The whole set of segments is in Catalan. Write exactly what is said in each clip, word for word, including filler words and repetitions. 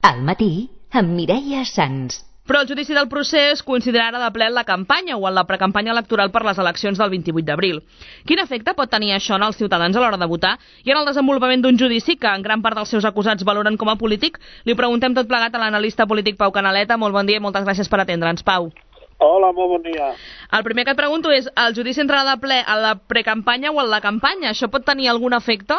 Al matí, amb Mireia Sans. Però el judici del procés coincidirà de ple en la campanya o en la precampanya electoral per les eleccions del vint-i-vuit d'abril. Quin efecte pot tenir això en els ciutadans a l'hora de votar i en el desenvolupament d'un judici que en gran part dels seus acusats valoren com a polític? Li preguntem tot plegat a l'analista polític Pau Canaleta. Molt bon dia i moltes gràcies per atendre'ns, Pau. Hola, molt bon dia. El primer que et pregunto és, el judici entrarà de ple a la precampanya o en la campanya? Això pot tenir algun efecte?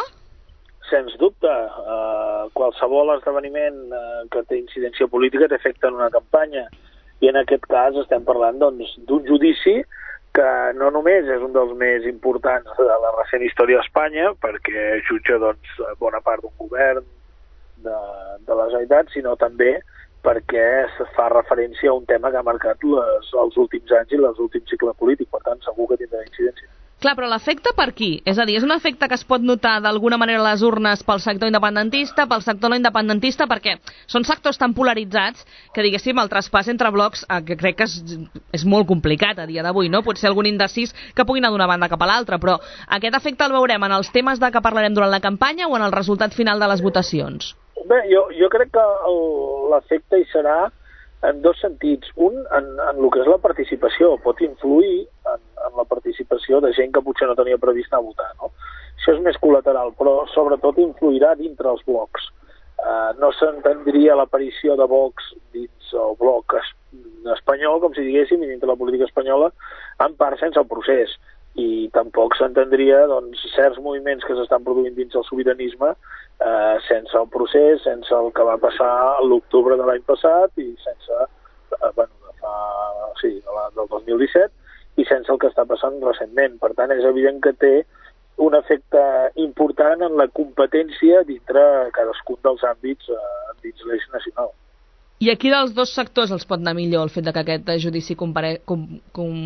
Sens dubte, eh, qualsevol esdeveniment eh, que té incidència política té efecte en una campanya, i en aquest cas estem parlant doncs, d'un judici que no només és un dels més importants de la recent història d'Espanya, perquè jutja doncs, bona part d'un govern de, de la Generalitat, sinó també perquè es fa referència a un tema que ha marcat les, els últims anys i l'últim cicle polític, per tant segur que tindrà incidència. Clar, però l'efecte per qui? És a dir, és un efecte que es pot notar d'alguna manera a les urnes pel sector independentista, pel sector no independentista, perquè són sectors tan polaritzats que, diguéssim, el traspàs entre blocs eh, que crec que és, és molt complicat a dia d'avui, no? Pot ser algun indecís que pugui anar d'una banda cap a l'altra, però aquest efecte el veurem en els temes de què parlarem durant la campanya o en el resultat final de les votacions? Bé, jo, jo crec que l'efecte hi serà en dos sentits. Un, en, en el que és la participació. Pot influir en, en la participació de gent que potser no tenia previst anar a votar, no? Això és més col·lateral, però sobretot influirà dintre els blocs. Uh, no s'entendria l'aparició de Vox dins el bloc es, espanyol, com si diguéssim, i dintre la política espanyola, en part sense el procés. I tampoc s'entendria doncs, certs moviments que s'estan produint dins el sobiranisme eh, sense el procés, sense el que va passar l'octubre de l'any passat i sense, eh, bueno, de fa, sí, de la, del dos mil disset, i sense el que està passant recentment. Per tant, és evident que té un efecte important en la competència dintre cadascun dels àmbits eh, dins l'eix nacional. I aquí dels dos sectors els pot anar millor el fet de que aquest judici compare... com, com...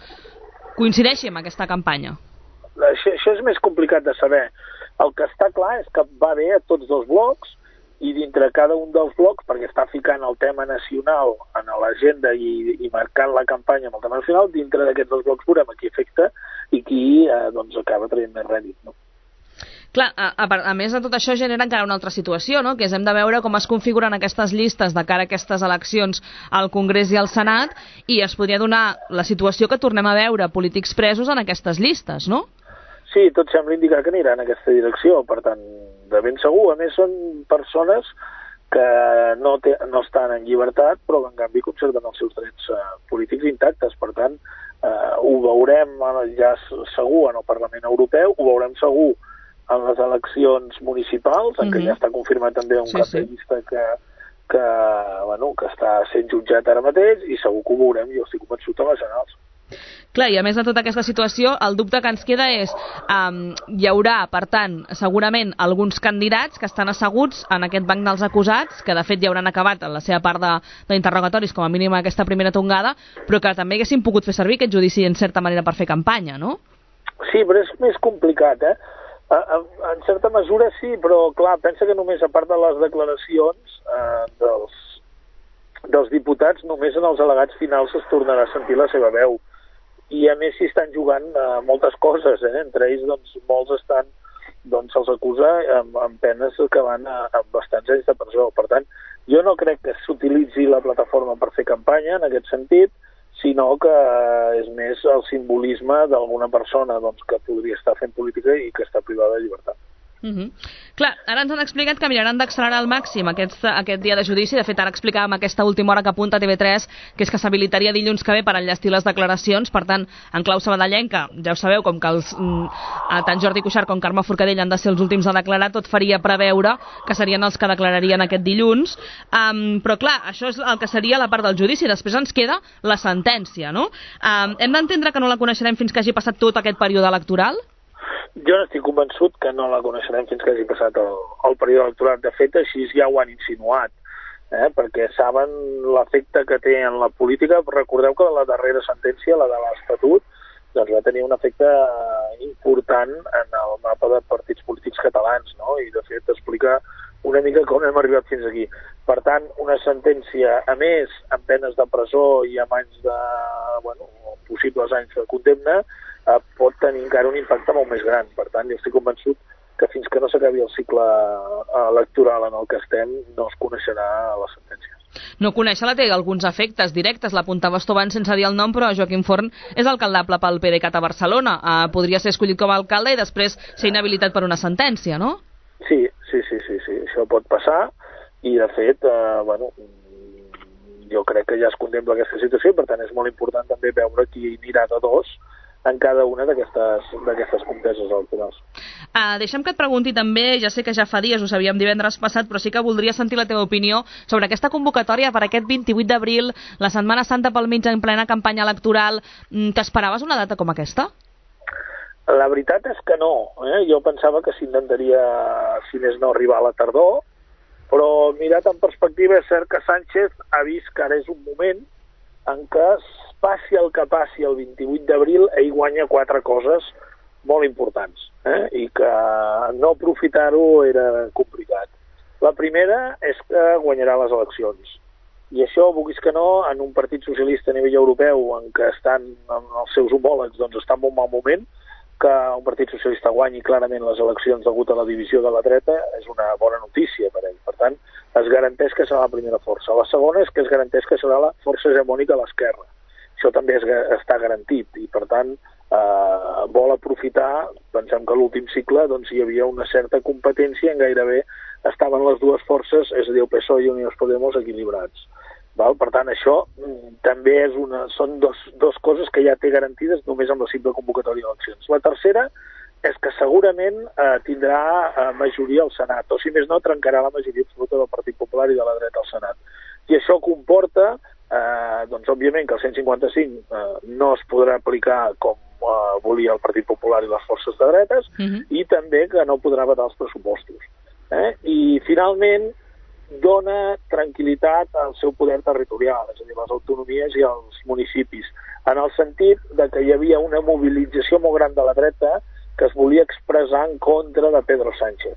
coincideixi amb aquesta campanya? Això, això és més complicat de saber. El que està clar és que va bé a tots dos blocs i dintre cada un dels blocs, perquè està ficant el tema nacional en l'agenda i, i marcant la campanya amb el tema nacional, dintre d'aquests dos blocs veurem a qui afecta i qui eh, doncs, acaba traient més rèdit, no? Clar, a, a, a més de tot això genera encara una altra situació, no? Que és hem de veure com es configuren aquestes llistes de cara a aquestes eleccions al Congrés i al Senat, i es podria donar la situació que tornem a veure polítics presos en aquestes llistes, no? Sí, tot sembla indicar que anirà en aquesta direcció, per tant, de ben segur. A més, són persones que no, té, no estan en llibertat, però que en canvi conserven els seus drets eh, polítics intactes. Per tant, eh, ho veurem ja segur en el Parlament Europeu, ho veurem segur en les eleccions municipals, en què mm-hmm. ja està confirmat també un sí, cap de llista que, que, bueno, que està sent jutjat ara mateix, i segur que ho veurem, jo estic convençut, a les generals. Clar, i a més de tota aquesta situació, el dubte que ens queda és um, hi haurà, per tant, segurament alguns candidats que estan asseguts en aquest banc dels acusats, que de fet ja hauran acabat en la seva part d'interrogatoris, com a mínim aquesta primera tongada, però que també haguessin pogut fer servir aquest judici en certa manera per fer campanya, no? Sí, però és més complicat, eh? En certa mesura sí, però clar, pensa que només a part de les declaracions eh, dels, dels diputats, només en els al·legats finals es tornarà a sentir la seva veu. I a més s'hi estan jugant eh, moltes coses, eh? Entre ells doncs, molts estan, doncs se'ls acusa amb, amb penes que van a, a bastants anys de presó. Per tant, jo no crec que s'utilitzi la plataforma per fer campanya en aquest sentit, sinó que és més el simbolisme d'alguna persona doncs, que podria estar fent política i que està privada de llibertat. Uh-huh. Clar, ara ens han explicat que miraran d'accelerar al màxim aquest, aquest dia de judici. De fet, ara explicàvem aquesta última hora que apunta a T V tres, que és que s'habilitaria dilluns que ve per enllestir les declaracions. Per tant, en clau sabadellenca, ja ho sabeu, com que els, mm, tant Jordi Cuixart com Carme Forcadell han de ser els últims a declarar, tot faria preveure que serien els que declararien aquest dilluns. Um, però clar, això és el que seria la part del judici. Després ens queda la sentència, no? Um, hem d'entendre que no la coneixerem fins que hagi passat tot aquest període electoral? Jo n'estic convençut que no la coneixerem fins que hagi passat el, el període electoral. De fet, així ja ho han insinuat, eh? Perquè saben l'efecte que té en la política. Recordeu que la darrera sentència, la de l'Estatut, doncs va tenir un efecte important en el mapa de partits polítics catalans, no? I de fet explica una mica com hem arribat fins aquí. Per tant, una sentència, a més, amb penes de presó i amb anys de, bueno, possibles anys de condemna, eh, pot tenir encara un impacte molt més gran. Per tant, jo estic convençut que fins que no s'acabi el cicle electoral en el que estem no es coneixerà la sentència. No conèixer-la té alguns efectes directes, l'apuntaves tu abans sense dir el nom, però Joaquim Forn és alcaldable pel PDeCAT a Barcelona. Uh, podria ser escollit com a alcalde i després ser inhabilitat per una sentència, no? Sí, sí, sí, sí, sí. Això pot passar i, de fet, uh, bueno, jo crec que ja es contempla aquesta situació, per tant és molt important també veure qui anirà de dos en cada una d'aquestes conteses electorals. Uh, deixa'm que et pregunti també, ja sé que ja fa dies, ho sabíem divendres passat, però sí que voldria sentir la teva opinió sobre aquesta convocatòria per aquest vint-i-vuit d'abril, la Setmana Santa pel mig en plena campanya electoral. T'esperaves una data com aquesta? La veritat és que no. Eh? Jo pensava que s'intentaria, si més no, arribar a la tardor, però mirat en perspectiva és cert que Sánchez ha vist que ara és un moment en què passi el que passi el vint-i-vuit d'abril, ell guanya quatre coses molt importants, eh? I que no aprofitar-ho era complicat. La primera és que guanyarà les eleccions. I això, vulguis que no, en un partit socialista a nivell europeu en què estan en els seus homòlegs, doncs està en un mal moment, que un partit socialista guanyi clarament les eleccions degut a la divisió de la dreta és una bona notícia per ell. Per tant, es garanteix que serà la primera força. La segona és que es garanteix que serà la força hegemònica a l'esquerra. Això també és, està garantit i, per tant, eh, vol aprofitar, pensem que a l'últim cicle doncs, hi havia una certa competència en gairebé estaven les dues forces, és a dir, el P S O E i Unidos Podemos equilibrats. Val? Per tant, això també és una, són dos, dos coses que ja té garantides només amb la simple convocatòria d'eleccions. La tercera és que segurament eh, tindrà eh, majoria al Senat, o si més no, trencarà la majoria absoluta del Partit Popular i de la dreta al Senat. I això comporta, eh, doncs, òbviament, que el cent cinquanta-cinc eh, no es podrà aplicar com eh, volia el Partit Popular i les forces de dretes, uh-huh. i també que no podrà vetar els pressupostos. Eh? I, finalment, dona tranquil·litat al seu poder territorial, és a dir, les autonomies i els municipis, en el sentit de que hi havia una mobilització molt gran de la dreta que es volia expressar en contra de Pedro Sánchez.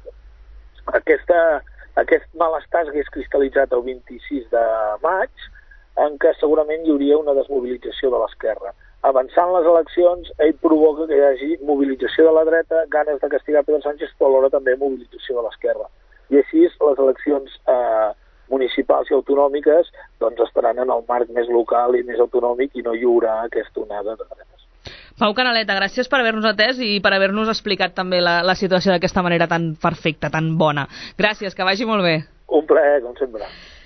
Aquesta, aquest malestar s'hagués cristal·litzat el vint-i-sis de maig, en què segurament hi hauria una desmobilització de l'esquerra. Avançant les eleccions, ell provoca que hi hagi mobilització de la dreta, ganes de castigar Pedro Sánchez, però alhora també mobilització de l'esquerra. I així les eleccions eh, municipals i autonòmiques doncs estaran en el marc més local i més autonòmic i no hi haurà aquesta onada de dretes. Pau Canaleta, gràcies per haver-nos atès i per haver-nos explicat també la, la situació d'aquesta manera tan perfecta, tan bona. Gràcies, que vagi molt bé. Un plaer, com sempre.